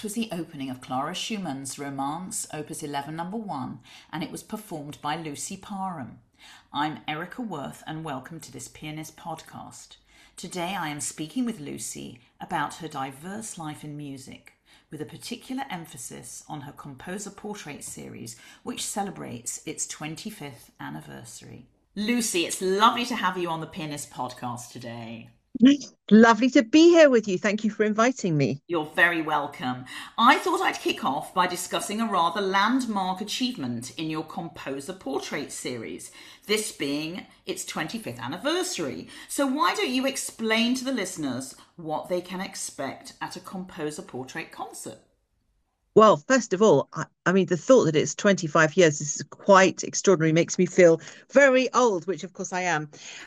That was the opening of Clara Schumann's Romance, Opus 11, number 1, and it was performed by Lucy Parham. I'm Erica Worth, and welcome to this Pianist podcast. Today I am speaking with Lucy about her diverse life in music, with a particular emphasis on her Composer Portrait series, which celebrates its 25th anniversary. Lucy, it's lovely to have you on the Pianist podcast today. Lovely to be here with you. Thank you for inviting me. You're very welcome. I thought I'd kick off by discussing a rather landmark achievement in your Composer Portrait series, this being its 25th anniversary. So why don't you explain to the listeners what they can expect at a Composer Portrait concert? Well, first of all, I mean, the thought that it's 25 years is quite extraordinary, makes me feel very old, which of course I am.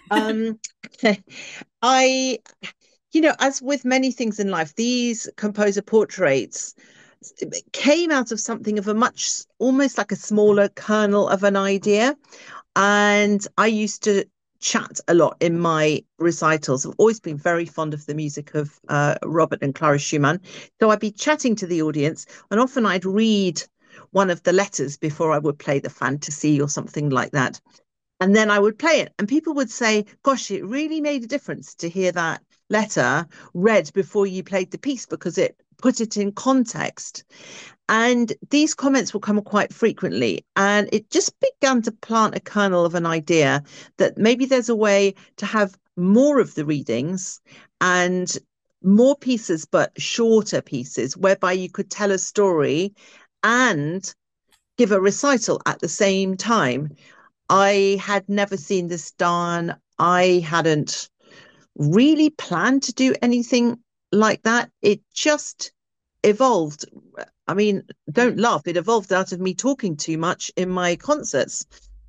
I, as with many things in life, these composer portraits came out of something of a much, almost like a smaller kernel of an idea. And I used to chat a lot in my recitals. I've always been very fond of the music of Robert and Clara Schumann. So I'd be chatting to the audience, and often I'd read one of the letters before I would play the fantasy or something like that. And then I would play it, and people would say, gosh, it really made a difference to hear that letter read before you played the piece because it put it in context. And these comments will come quite frequently. And it just began to plant a kernel of an idea that maybe there's a way to have more of the readings and more pieces, but shorter pieces, whereby you could tell a story and give a recital at the same time. I had never seen this done. I hadn't really planned to do anything like that. It just evolved. I mean, don't laugh. It evolved out of me talking too much in my concerts.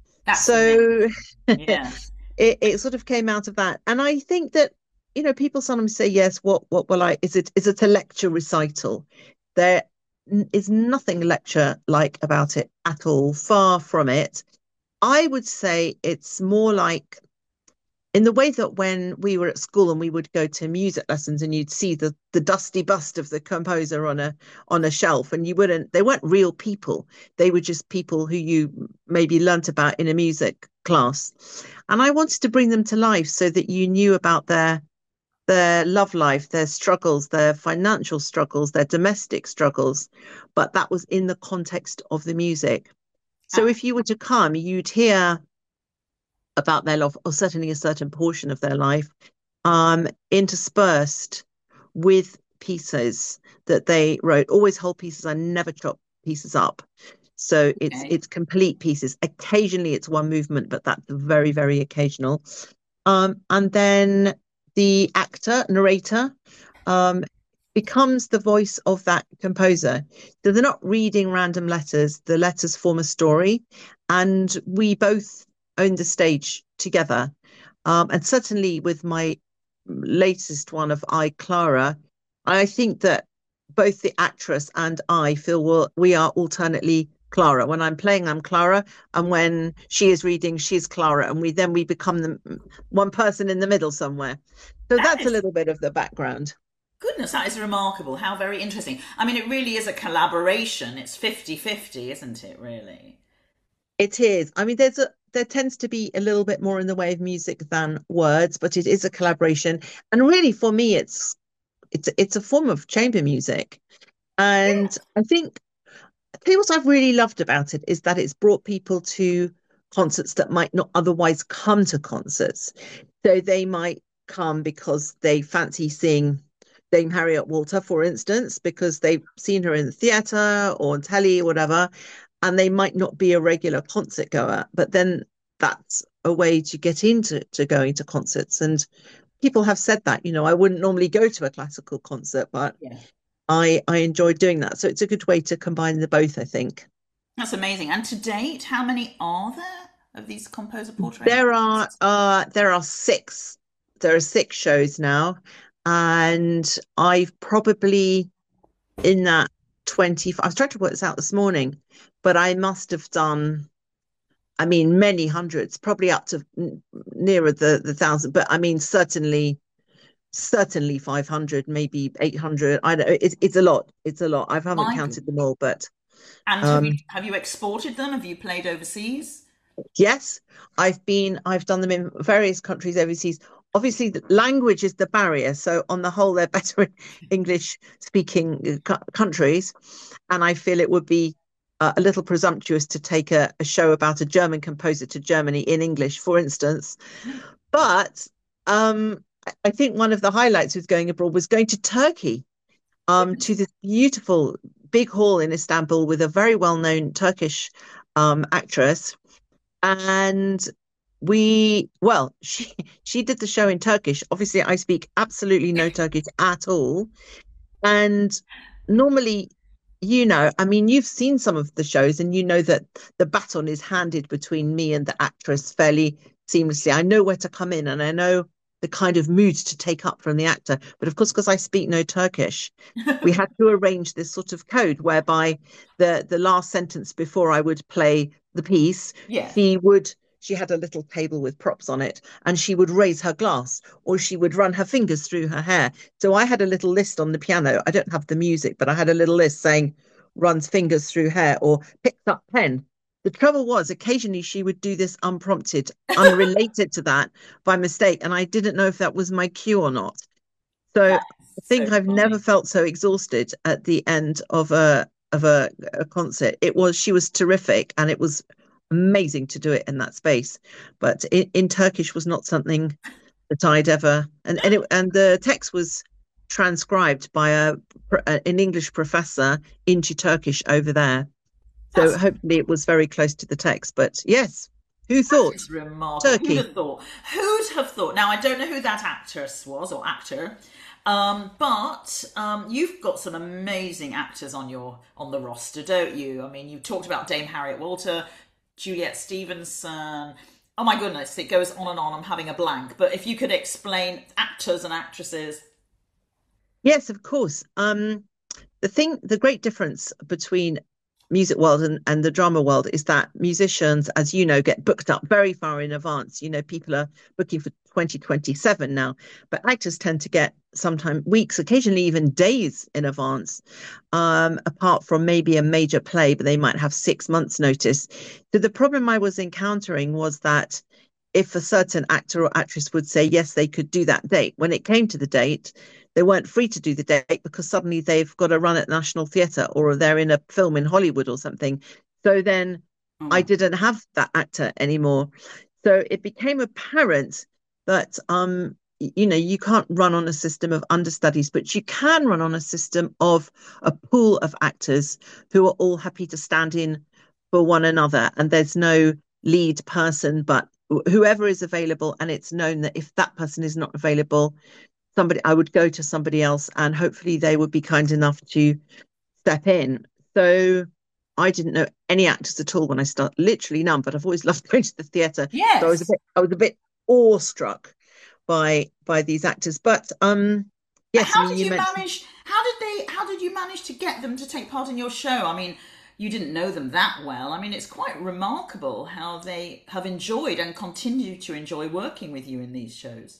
So yeah. it sort of came out of that. And I think that, people sometimes say, yes, what will is it a lecture recital? There is nothing lecture-like about it at all, far from it. I would say it's more like in the way that when we were at school and we would go to music lessons and you'd see the dusty bust of the composer on a shelf, and they weren't real people. They were just people who you maybe learnt about in a music class. And I wanted to bring them to life so that you knew about their love life, their struggles, their financial struggles, their domestic struggles, but that was in the context of the music. So if you were to come, you'd hear about their love, or certainly a certain portion of their life, interspersed with pieces that they wrote, always whole pieces. I never chop pieces up. So it's complete pieces. Occasionally it's one movement, but that's very, very occasional. And then the narrator, becomes the voice of that composer. So they're not reading random letters. The letters form a story, and we both own the stage together. And certainly with my latest one of I, Clara, I think that both the actress and I feel we are alternately Clara. When I'm playing, I'm Clara, and when she is reading, she's Clara, and we become one person in the middle somewhere. So that's a little bit of the background. Goodness, that is remarkable. How very interesting. I mean, it really is a collaboration. It's 50-50, isn't it, really? It is. I mean, there tends to be a little bit more in the way of music than words, but it is a collaboration. And really, for me, it's a form of chamber music. And I think what I've really loved about it is that it's brought people to concerts that might not otherwise come to concerts. So they might come because they fancy seeing Dame Harriet Walter, for instance, because they've seen her in the theatre or on telly or whatever, and they might not be a regular concert goer, but then that's a way to get into going to concerts. And people have said that, I wouldn't normally go to a classical concert, but I enjoy doing that. So it's a good way to combine the both, I think. That's amazing. And to date, how many are there of these composer portraits? There are six. There are six shows now. And I've probably in that 20, I was trying to work this out this morning, but I must have done, I mean, many hundreds, probably up to nearer the thousand, but I mean, certainly certainly 500, maybe 800. I don't, it's a lot. It's a lot. I haven't My counted them goodness. all, but And um, have you exported them? Have you played overseas? yes, I've done them in various countries overseas. Obviously, the language is the barrier. So on the whole, they're better in English speaking countries. And I feel it would be a little presumptuous to take a show about a German composer to Germany in English, for instance. But I think one of the highlights was going abroad was going to Turkey, to this beautiful big hall in Istanbul with a very well-known Turkish actress. And she did the show in Turkish. Obviously, I speak absolutely no Turkish at all. And normally, I mean, you've seen some of the shows and you know that the baton is handed between me and the actress fairly seamlessly. I know where to come in and I know the kind of mood to take up from the actor. But of course, because I speak no Turkish, we had to arrange this sort of code whereby the last sentence before I would play the piece, Yes. she had a little table with props on it and she would raise her glass or she would run her fingers through her hair. So I had a little list on the piano. I don't have the music, but I had a little list saying runs fingers through hair or picks up pen. The trouble was occasionally she would do this unprompted, unrelated to that by mistake. And I didn't know if that was my cue or not. So I So think I've never funny. felt so exhausted at the end of a concert. She was terrific and it was amazing to do it in that space. But in Turkish was not something that I'd ever and the text was transcribed by an English professor into Turkish over there. So That's hopefully it was very close to the text. But yes, who that thought? is remarkable. Who'd Turkey. have thought? Who'd have thought? Now I don't know who that actress was or actor, but you've got some amazing actors on the roster, don't you? I mean, you talked about Dame Harriet Walter, Juliet Stevenson. Oh my goodness, it goes on and on. I'm having a blank. But if you could explain actors and actresses. Yes, of course. The great difference between music world and the drama world is that musicians, as you know, get booked up very far in advance. People are booking for 2027 now, but actors tend to get sometimes weeks, occasionally even days in advance, apart from maybe a major play, but they might have 6 months notice. So the problem I was encountering was that if a certain actor or actress would say yes, they could do that date, when it came to the date, they weren't free to do the date because suddenly they've got to run at National Theatre or they're in a film in Hollywood or something. So then Oh I my. didn't have that actor anymore. So it became apparent that you can't run on a system of understudies, but you can run on a system of a pool of actors who are all happy to stand in for one another. And there's no lead person, but whoever is available. And it's known that if that person is not available, I would go to somebody else and hopefully they would be kind enough to step in. So I didn't know any actors at all when I started, literally none, but I've always loved going to the theatre. So Yes. I was a bit awestruck by these actors. But yes, I How mean did you you mentioned. manage? How did you manage to get them to take part in your show? I mean, you didn't know them that well. I mean, it's quite remarkable how they have enjoyed and continue to enjoy working with you in these shows.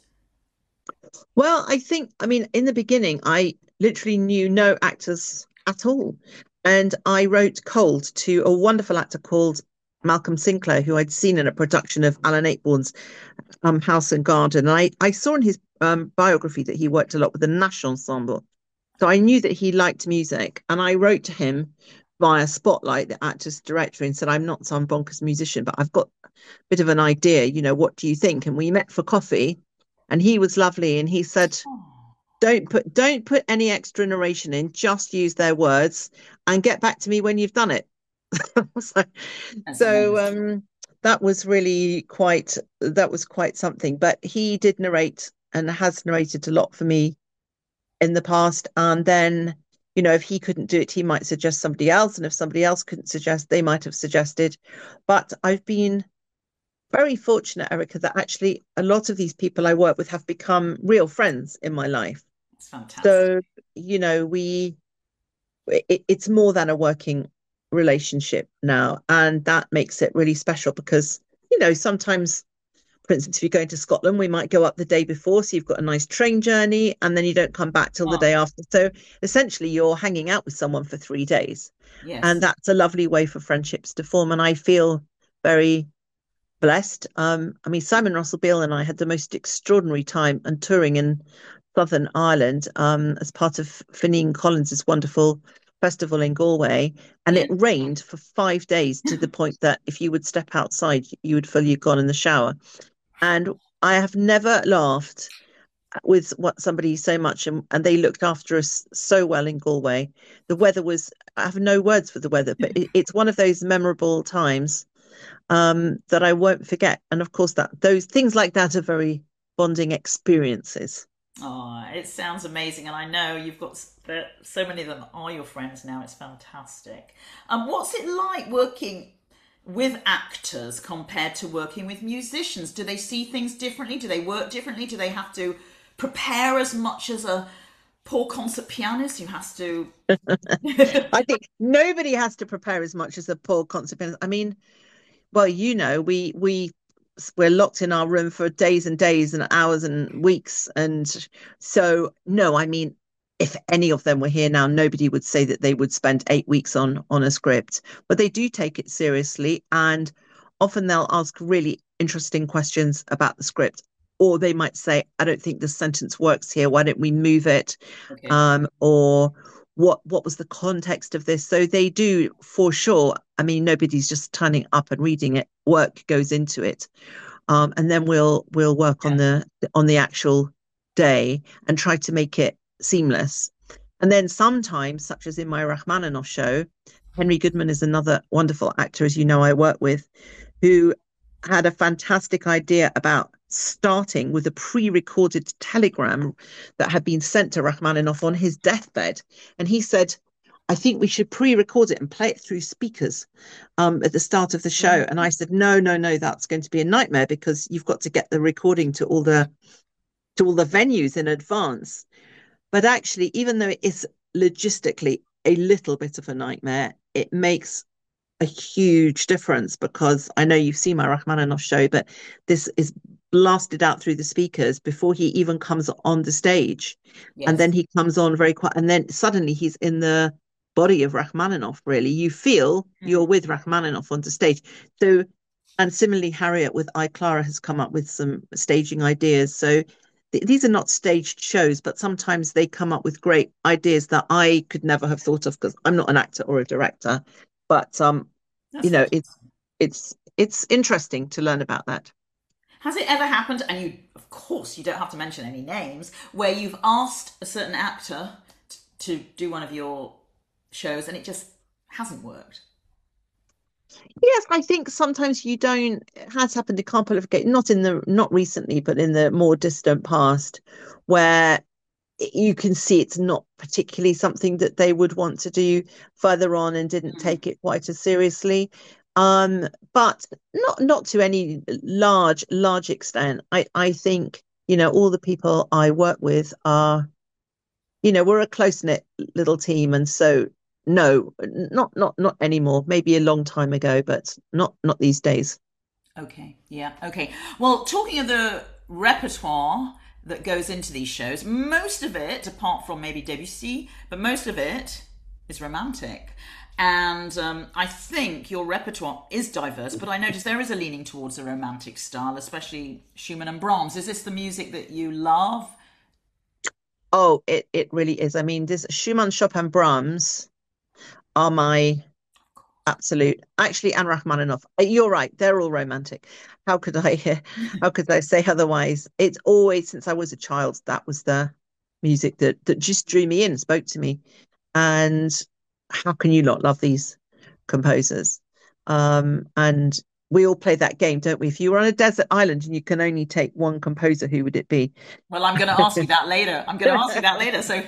Well, I mean, in the beginning, I literally knew no actors at all. And I wrote cold to a wonderful actor called Malcolm Sinclair, who I'd seen in a production of Alan Ayckbourn's House and Garden. And I saw in his biography that he worked a lot with the Nash Ensemble. So I knew that he liked music. And I wrote to him via Spotlight, the actor's directory, and said, I'm not some bonkers musician, but I've got a bit of an idea. What do you think? And we met for coffee and he was lovely. And he said, Oh, don't put any extra narration in, just use their words and get back to me when you've done it. so that's so amazing. um that was quite something. But he did narrate and has narrated a lot for me in the past. And then, if he couldn't do it, he might suggest somebody else. And if somebody else couldn't suggest, they might have suggested. But I've been very fortunate, Erica, that actually a lot of these people I work with have become real friends in my life. It's fantastic. So, it's more than a working relationship now. And that makes it really special because, sometimes for instance, if you're going to Scotland, we might go up the day before, so you've got a nice train journey, and then you don't come back till the day Oh, after. So essentially, you're hanging out with someone for 3 days, and yes. that's a lovely way for friendships to form. And I feel very blessed. I mean, Simon Russell Beale and I had the most extraordinary time and touring in Southern Ireland as part of Fineen Collins's wonderful festival in Galway. And it Yes. rained for 5 days to the point that if you would step outside, you would feel you'd gone in the shower. And I have never laughed with what somebody so much, and they looked after us so well in Galway. The weather was, I have no words for the weather, but it's one of those memorable times that I won't forget. And of course, that those things like that are very bonding experiences. Oh, it sounds amazing, and I know you've got so many of them are your friends now. It's fantastic. What's it like working with actors compared to working with musicians? Do they see things differently? Do they work differently? Do they have to prepare as much as a poor concert pianist who has to? I think nobody has to prepare as much as a poor concert pianist. I mean, well, we're locked in our room for days and days and hours and weeks, and so no, I mean, if any of them were here now, nobody would say that they would spend 8 weeks on a script, but they do take it seriously, and often they'll ask really interesting questions about the script. Or they might say, I don't think the sentence works here. Why don't we move it? Okay. Or what was the context of this? So they do for sure. I mean, nobody's just turning up and reading it. Work goes into it, and then we'll work Yeah. on the actual day and try to make it seamless. And then sometimes, such as in my Rachmaninoff show, Henry Goodman is another wonderful actor, as you know, I work with, who had a fantastic idea about starting with a pre-recorded telegram that had been sent to Rachmaninoff on his deathbed. And he said, I think we should pre-record it and play it through speakers at the start of the show. And I said, no, no, no, that's going to be a nightmare because you've got to get the recording to all the venues in advance. But actually, even though it is logistically a little bit of a nightmare, it makes a huge difference because I know you've seen my Rachmaninoff show, but this is blasted out through the speakers before he even comes on the stage. And then Yes. he comes on very quiet. And then suddenly he's in the body of Rachmaninoff, really. You feel Mm. you're with Rachmaninoff on the stage. So, and similarly, Harriet with I, Clara has come up with some staging ideas. So these are not staged shows, but sometimes they come up with great ideas that I could never have thought of because I'm not an actor or a director. But That's you know, fantastic. it's interesting to learn about that. Has it ever happened, and you, of course, you don't have to mention any names, where you've asked a certain actor to do one of your shows and it just hasn't worked? Yes, I think sometimes you don't. It has happened a couple of occasions, not recently, but in the more distant past, where you can see it's not particularly something that they would want to do further on and didn't Mm. take it quite as seriously. But not to any large extent. I think, all the people I work with are, we're a close-knit little team, and so no, not anymore. Maybe a long time ago, but not these days. Okay, yeah, okay. Well, talking of the repertoire that goes into these shows, most of it, apart from maybe Debussy, but most of it is romantic. And I think your repertoire is diverse, but I notice there is a leaning towards a romantic style, especially Schumann and Brahms. Is this the music that you love? Oh, it really is. I mean, this Schumann, Chopin, Brahms are my absolute, actually, and Rachmaninoff. You're right, they're all romantic. How could I how could I say otherwise? It's always since I was a child, that was the music that just drew me in, spoke to me. And how can you not love these composers? And we all play that game, don't we? If you were on a desert island and you can only take one composer, who would it be? Well, I'm going to ask you that later. I'm going to ask you that later. So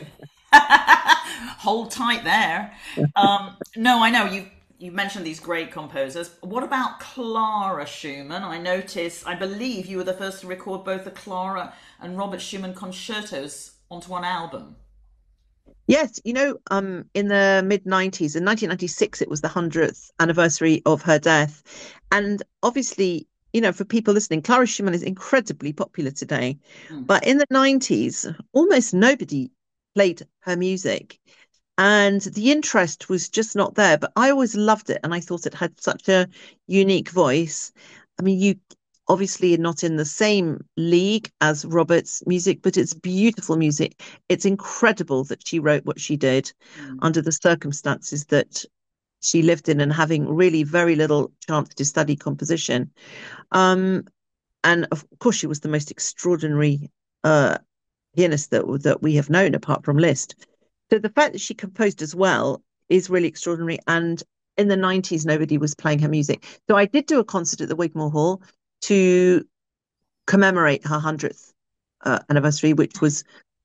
hold tight there. No, I know you mentioned these great composers. What about Clara Schumann? I believe you were the first to record both the Clara and Robert Schumann concertos onto one album. Yes, in the mid 90s, in 1996, it was the 100th anniversary of her death. And obviously, for people listening, Clara Schumann is incredibly popular today. Mm. But in the 90s, almost nobody played her music. And the interest was just not there. But I always loved it. And I thought it had such a unique voice. I mean, you obviously are not in the same league as Robert's music, but it's beautiful music. It's incredible that she wrote what she did Mm. under the circumstances that she lived in and having really very little chance to study composition. Um, and of course, she was the most extraordinary uh, pianist that we have known, apart from Liszt. So the fact that she composed as well is really extraordinary. And in the 90s, nobody was playing her music. So I did do a concert at the Wigmore Hall to commemorate her 100th anniversary, which was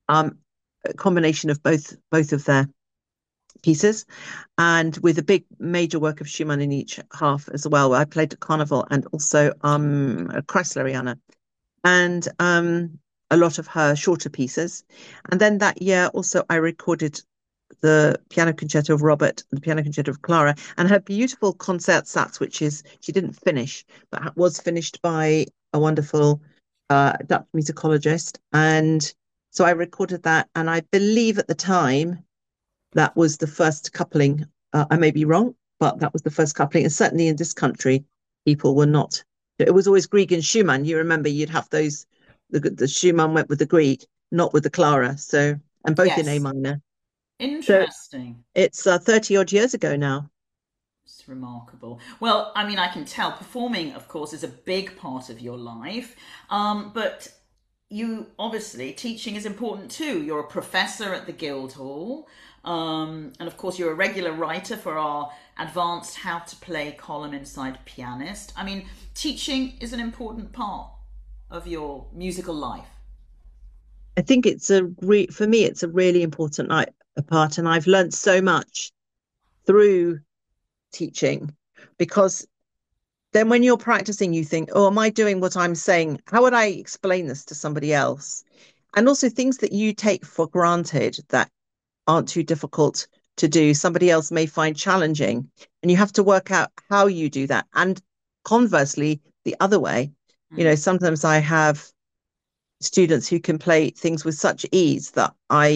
a combination of both of their pieces, and with a big major work of Schumann in each half as well. I played at Carnival and also Kreisleriana, and a lot of her shorter pieces. And then that year also I recorded the piano concerto of Robert and the piano concerto of Clara, and her beautiful Concertsatz, which is she didn't finish, but was finished by a wonderful Dutch musicologist. And so I recorded that, and I believe at the time that was the first coupling. I may be wrong, but that was the first coupling. And certainly in this country, people were not. It was always Grieg and Schumann. You remember you'd have those. The Schumann went with the Grieg, not with the Clara. So, and both in A Yes. minor. So Interesting. it's 30 odd years ago now. It's remarkable. Well, I mean, I can tell performing, of course, is a big part of your life. But you obviously, teaching is important too. You're a professor at the Guildhall. And of course, you're a regular writer for our advanced How to Play column inside Pianist. I mean, teaching is an important part of your musical life. I think for me, it's a really important part, and I've learned so much through teaching because then when you're practicing, you think, oh, am I doing what I'm saying? How would I explain this to somebody else? And also things that you take for granted that aren't too difficult to do, somebody else may find challenging. And you have to work out how you do that. And conversely, the other way, Mm. sometimes I have students who can play things with such ease that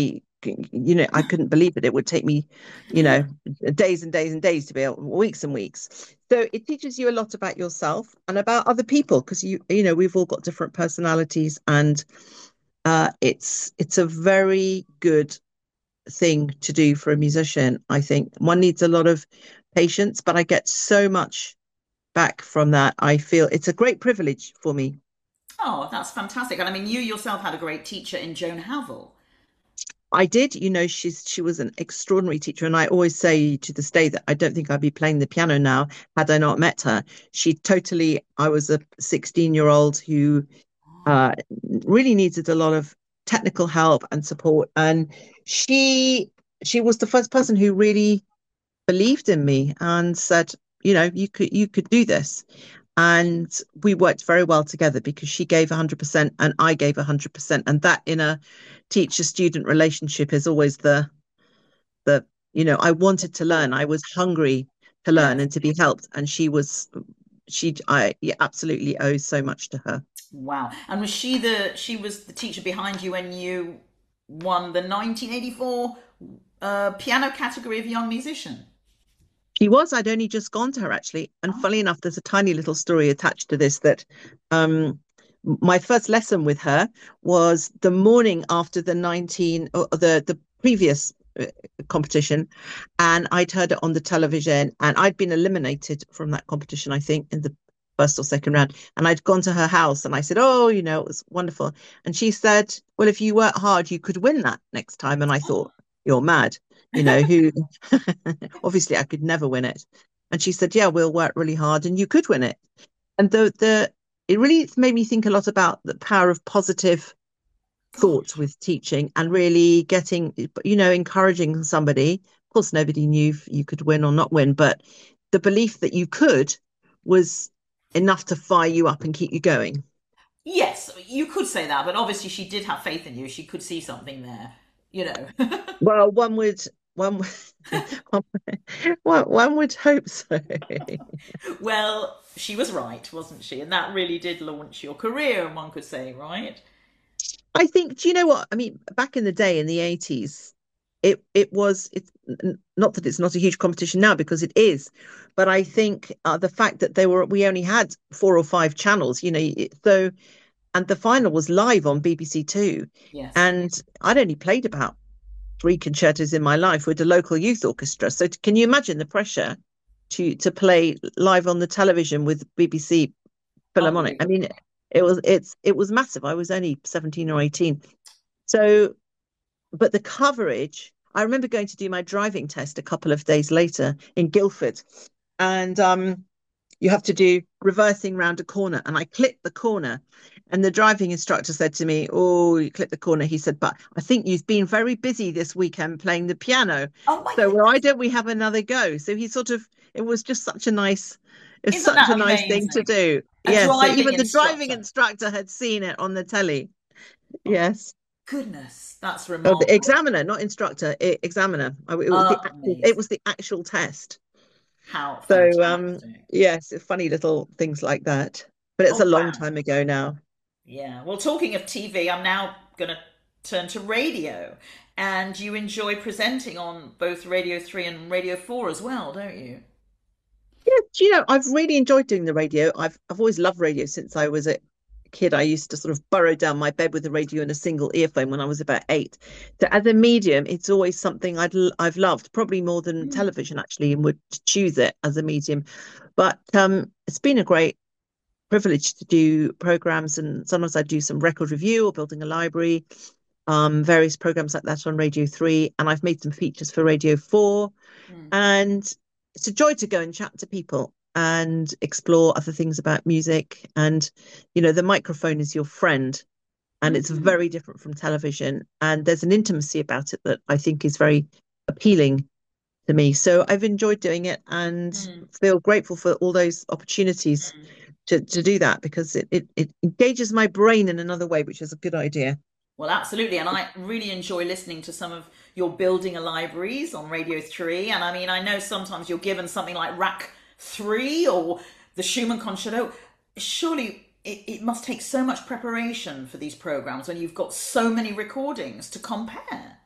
I couldn't believe it. It would take me, days and days and days to be able, weeks and weeks. So it teaches you a lot about yourself and about other people because we've all got different personalities, and it's a very good thing to do for a musician. I think one needs a lot of patience, but I get so much back from that. I feel it's a great privilege for me. Oh, that's fantastic. And I mean, you yourself had a great teacher in Joan Havel. I did, she was an extraordinary teacher, and I always say to this day that I don't think I'd be playing the piano now had I not met her. I was a 16-year-old who uh, really needed a lot of technical help and support, and she was the first person who really believed in me and said, you could do this. And we worked very well together because she gave 100% and I gave 100%. And that in a teacher student relationship is always I wanted to learn. I was hungry to learn Yes. and to be helped. And I absolutely owe so much to her. Wow. And she was the teacher behind you when you won the 1984 piano category of young musician? I'd only just gone to her actually. And funnily enough, there's a tiny little story attached to this that my first lesson with her was the morning after the previous competition, and I'd heard it on the television, and I'd been eliminated from that competition, I think, in the first or second round. And I'd gone to her house and I said, oh, it was wonderful. And she said, well, if you work hard, you could win that next time. And I thought, you're mad. Who obviously I could never win it. And she said, yeah, we'll work really hard and you could win it. And it really made me think a lot about the power of positive thought Gosh. with teaching and really encouraging somebody. Of course, nobody knew if you could win or not win, but the belief that you could was enough to fire you up and keep you going. Yes, you could say that, but obviously she did have faith in you. She could see something there, you know. Well, one would one, one, one would hope so. Well, she was right, wasn't she? And that really did launch your career, one could say, right? I think, do you know what? I mean, back in the day in the 80s, it's not that it's not a huge competition now because it is, but I think the fact that we only had 4 or 5 channels, so and the final was live on BBC Two, Yes. and I'd only played about 3 concertos in my life with the local youth orchestra. So can you imagine the pressure to play live on the television with BBC Philharmonic? I Unbelievable. mean, it was massive. I was only 17 or 18. So, but the coverage, I remember going to do my driving test a couple of days later in Guildford, and you have to do reversing round a corner. And I clipped the corner. And the driving instructor said to me, "Oh, you clipped the corner." He said, "But I think you've been very busy this weekend playing the piano. Oh my So why goodness. don't we have another go?" So he sort of, it was just it's Isn't such a that nice thing to amazing? do. A Yeah. So driving even the driving instructor. instructor had seen it on the telly. Oh, Yes. goodness. That's Oh, the remarkable. examiner, not instructor, examiner. Oh, it Amazing. was the actual test. How So fantastic. yes, funny little things like that. But it's Oh, a long wow. time ago now. Yeah. Well, talking of TV, I'm now going to turn to radio. And you enjoy presenting on both Radio 3 and Radio 4 as well, don't you? Yeah, I've really enjoyed doing the radio. I've always loved radio since I was a kid. I used to sort of burrow down my bed with the radio in a single earphone when I was about 8. So as a medium, it's always something I've loved, probably more than Mm. television actually, and would choose it as a medium. But it's been a great privilege to do programs, and sometimes I do some record review or building a library, various programs like that on Radio 3, and I've made some features for Radio 4. Mm. And it's a joy to go and chat to people and explore other things about music. And, the microphone is your friend, and it's Mm. very different from television. And there's an intimacy about it that I think is very appealing to me. So I've enjoyed doing it and Mm. feel grateful for all those opportunities Mm. to do that because it engages my brain in another way, which is a good idea. Well, absolutely. And I really enjoy listening to some of your building a libraries on Radio 3. And I mean, I know sometimes you're given something like Rack 3 or the Schumann Concerto. Surely it must take so much preparation for these programs when you've got so many recordings to compare.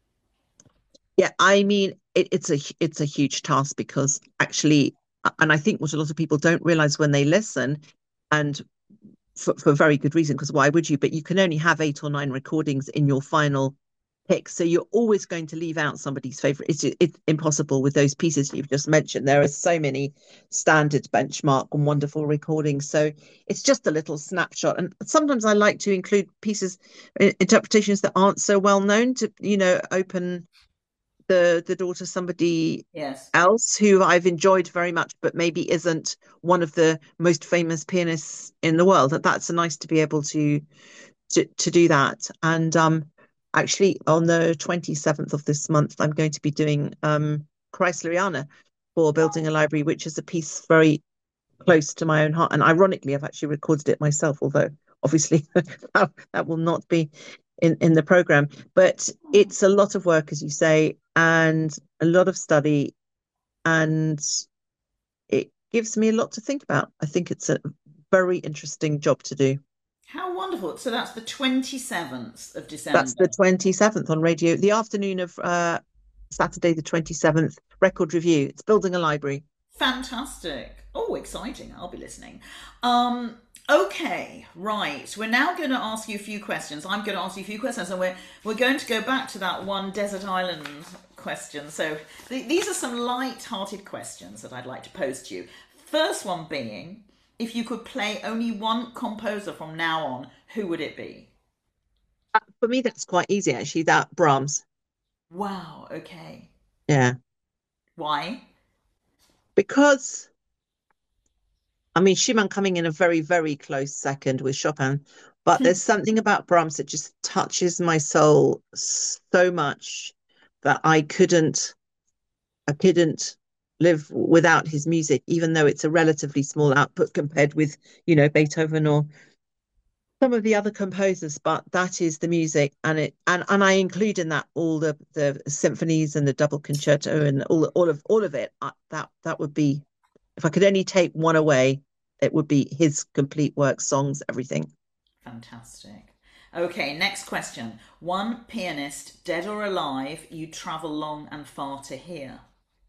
Yeah, I mean, it's a huge task because actually, and I think what a lot of people don't realize when they listen, and for very good reason, because why would you? But you can only have 8 or 9 recordings in your final pick, so you're always going to leave out somebody's favorite. It's impossible with those pieces you've just mentioned. There are so many standard, benchmark, and wonderful recordings, so it's just a little snapshot. And sometimes I like to include pieces, interpretations that aren't so well known to open the door to somebody Yes. else who I've enjoyed very much, but maybe isn't one of the most famous pianists in the world. That's nice to be able to do that. And actually, on the 27th of this month, I'm going to be doing Chrysleriana for Building a Library, which is a piece very close to my own heart. And ironically, I've actually recorded it myself, although obviously that will not be in the program. But it's a lot of work, as you say, and a lot of study, and it gives me a lot to think about. I think it's a very interesting job to do. How wonderful. So that's the 27th of That's the December. 27th on radio, the afternoon of Saturday, the 27th, record review. It's Building a Library. Fantastic. Oh, exciting. I'll be listening. Um, okay, right. We're now going to ask you a few questions. I'm going to ask you a few questions, and we're going to go back to that one desert island question. So these are some light-hearted questions that I'd like to pose to you. First one being, if you could play only one composer from now on, who would it be? For me, that's quite easy, actually, that Brahms. Wow, okay. Yeah. Why? Because, I mean, Schumann coming in a very, very close second with Chopin, but there's something about Brahms that just touches my soul so much that I couldn't live without his music, even though it's a relatively small output compared with, Beethoven some of the other composers, but that is the music, and and I include in that all the symphonies and the double concerto and all of it. That would be, if I could only take one away, it would be his complete work, songs, everything. Fantastic. Okay, next question. One pianist, dead or alive, you travel long and far to hear.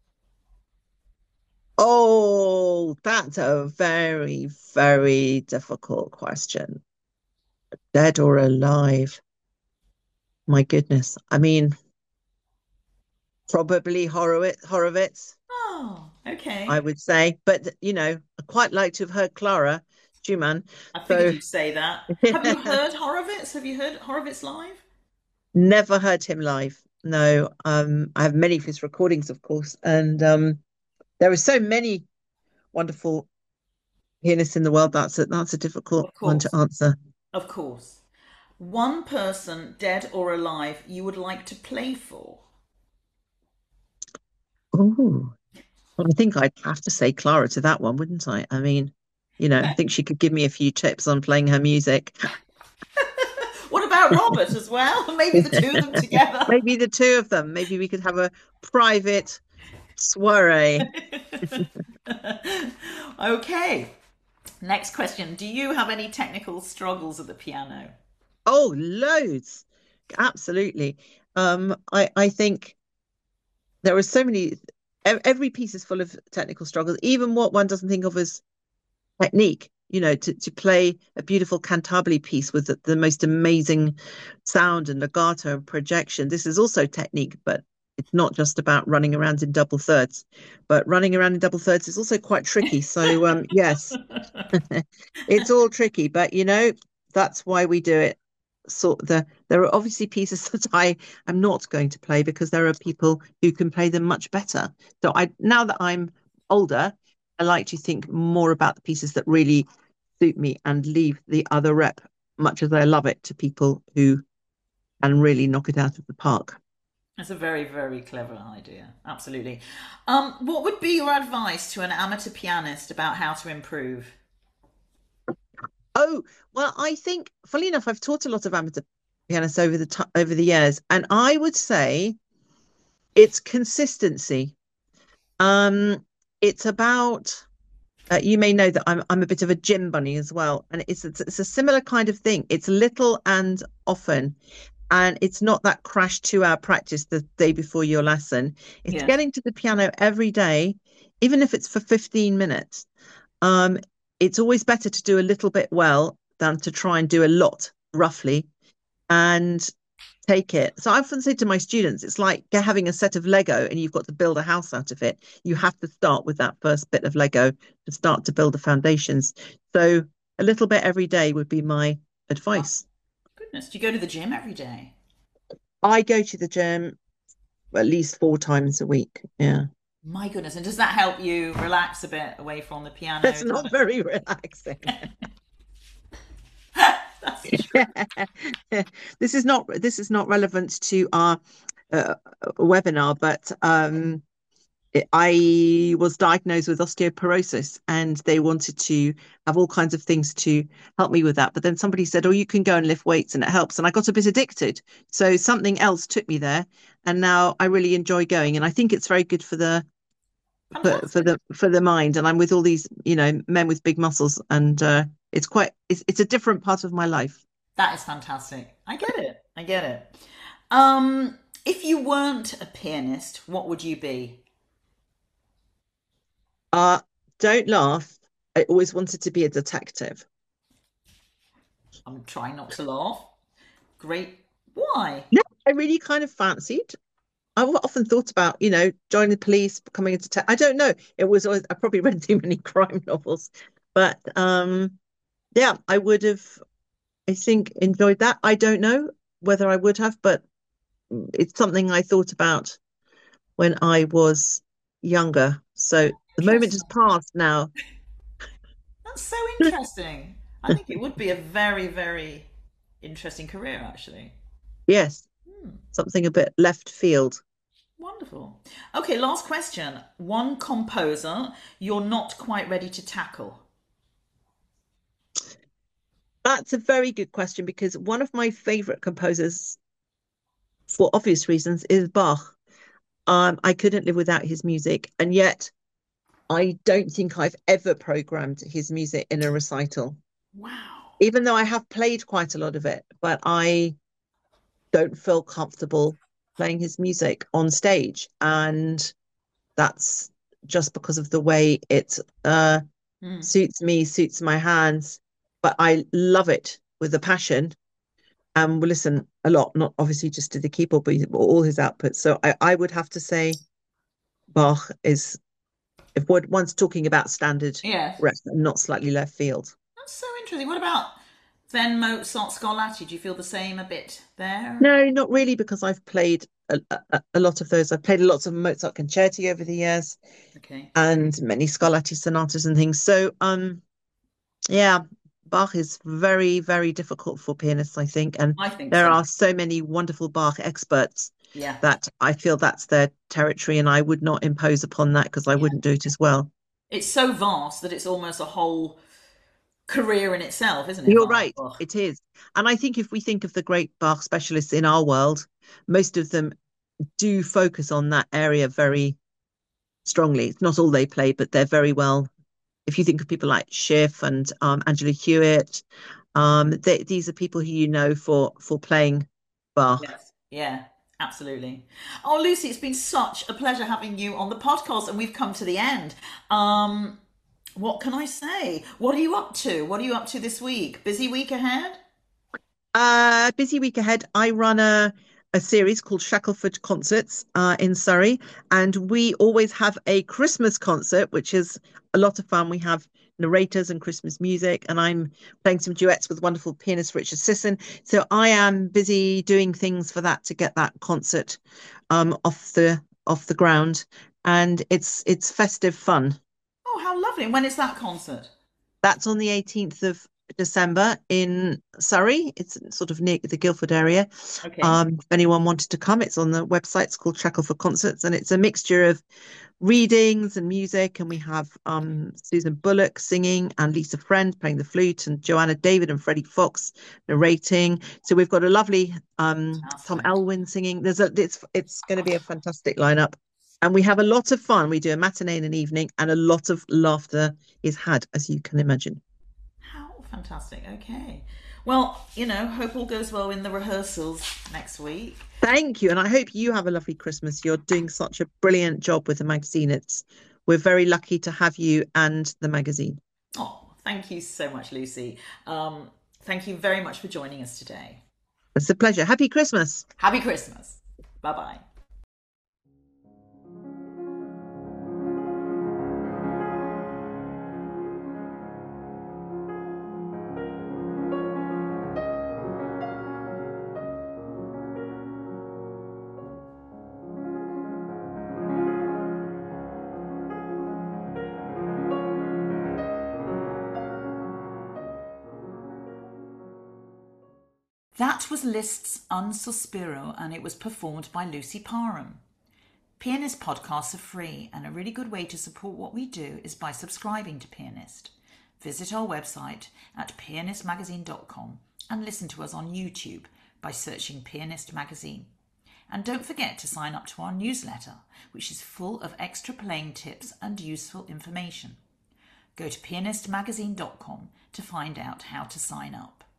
Oh, that's a very, very difficult question. Dead or alive? My goodness. I mean, probably Horowitz, Oh, I okay. would say. But, I quite like to have heard Clara Schumann. I figured So you'd say that. Have you heard Horowitz? Have you heard Horowitz live? never heard him live. No, I have many of his recordings, of course. And there are so many wonderful pianists in the world. That's a difficult Of one to course. answer. Of course. One person, dead or alive, you would like to play for. Oh, well, I think I'd have to say Clara to that one, wouldn't I? I mean, I think she could give me a few tips on playing her music. What about Robert as well? Maybe the two of them together. Maybe the two of them. Maybe we could have a private soiree. Okay. Next question. Do you have any technical struggles at the piano? Oh, loads. Absolutely. I think there are so many. Every piece is full of technical struggles, even what one doesn't think of as technique. To play a beautiful cantabile piece with the most amazing sound and legato and projection. This is also technique, but it's not just about running around in double thirds. But running around in double thirds is also quite tricky. So yes, it's all tricky, but that's why we do it. There are obviously pieces that I am not going to play because there are people who can play them much better. So now that I'm older, I like to think more about the pieces that really suit me and leave the other rep, much as I love it, to people who can really knock it out of the park. It's a very, very clever idea. Absolutely. What would be your advice to an amateur pianist about how to improve? Oh, well, I think, funnily enough, I've taught a lot of amateur pianists over the years, and I would say it's consistency. Um, it's about you may know that I'm a bit of a gym bunny as well, and it's a similar kind of thing. It's little and often, and it's not that crash 2 hour practice the day before your lesson. It's Yes. getting to the piano every day, even if it's for 15 minutes. Um, it's always better to do a little bit well than to try and do a lot roughly and take it. So I often say to my students, it's like having a set of Lego and you've got to build a house out of it. You have to start with that first bit of Lego to start to build the foundations. So a little bit every day would be my Oh, advice. goodness. Do you go to the gym every day? I go to the gym at least 4 times a week. Yeah. My goodness. And does that help you relax a bit away from the That's piano? not very relaxing. That's true. This is not relevant to our uh, webinar, but I was diagnosed with osteoporosis and they wanted to have all kinds of things to help me with that. But then somebody said, oh, you can go and lift weights and it helps. And I got a bit addicted. So something else took me there. And now I really enjoy going. And I think it's very good for the Fantastic. for the mind. And I'm with all these, men with big muscles. And it's a different part of my life. That is fantastic. I get it. I get it. If you weren't a pianist, what would you be? Uh, don't laugh. I always wanted to be a detective. I'm trying not to laugh. Great. Why? No, I really kind of fancied. I've often thought about, joining the police, becoming a detective. I don't know. It was always, I probably read too many crime novels, but yeah, I would have, I think, enjoyed that. I don't know whether I would have, but it's something I thought about when I was younger. So the moment has Interesting. passed now. That's so interesting. I think it would be a very, very interesting career, actually. Yes, Hmm, something a bit left field. wonderful. Okay, last question. One composer you're not quite ready to tackle. That's a very good question because one of my favorite composers, for obvious reasons, is Bach. I couldn't live without his music, and yet I don't think I've ever programmed his music in a recital, Wow. even though I have played quite a lot of it, but I don't feel comfortable playing his music on stage. And that's just because of the way it Mm. suits me, suits my hands. But I love it with a passion and will listen a lot, not obviously just to the keyboard, but all his outputs. So I would have to say Bach is, if one's talking about standard Yes. rep and not slightly left field. That's so interesting. What about then Mozart, Scarlatti? Do you feel the same a bit there? No, not really, because I've played a lot of those. I've played lots of Mozart concerti over the years Okay. and many Scarlatti sonatas and things. So, yeah, Bach is very, very difficult for pianists, I think. And I think there so. are so many wonderful Bach experts Yeah. that I feel that's their territory, and I would not impose upon that because I Yeah. wouldn't do it as well. It's so vast that it's almost a whole career in itself, isn't it, You're Bach? right, Ugh. it is. And I think if we think of the great Bach specialists in our world, most of them do focus on that area very strongly. It's not all they play, but they're very well. If you think of people like Schiff and Angela Hewitt, these are people who you know for playing Bach. Yes. Yeah, absolutely. Oh, Lucy, it's been such a pleasure having you on the podcast, and we've come to the end. Um, what can I say? What are you up to? What are you up to this week? Busy week ahead? Busy week ahead. I run a series called Shackleford Concerts in Surrey, and we always have a Christmas concert, which is a lot of fun. We have narrators and Christmas music, and I'm playing some duets with wonderful pianist Richard Sisson. So I am busy doing things for that to get that concert off the ground, and it's festive fun. Oh, how lovely. And when is that concert? That's on the 18th of December in Surrey. It's sort of near the Guildford area. Okay. If anyone wanted to come, it's on the website. It's called Shackleford Concerts, and it's a mixture of readings and music. And we have Susan Bullock singing, and Lisa Friend playing the flute, and Joanna David and Freddie Fox narrating. So we've got a lovely Tom Fantastic. Elwyn singing. It's going to be a fantastic lineup. And we have a lot of fun. We do a matinee and an evening, and a lot of laughter is had, as you can imagine. How fantastic. Okay. Well, hope all goes well in the rehearsals next week. Thank you. And I hope you have a lovely Christmas. You're doing such a brilliant job with the magazine. We're very lucky to have you and the magazine. Oh, thank you so much, Lucy. Thank you very much for joining us today. It's a pleasure. Happy Christmas. Happy Christmas. Bye bye. That was Liszt's Un Sospiro, and it was performed by Lucy Parham. Pianist podcasts are free, and a really good way to support what we do is by subscribing to Pianist. Visit our website at pianistmagazine.com and listen to us on YouTube by searching Pianist Magazine. And don't forget to sign up to our newsletter, which is full of extra playing tips and useful information. Go to pianistmagazine.com to find out how to sign up.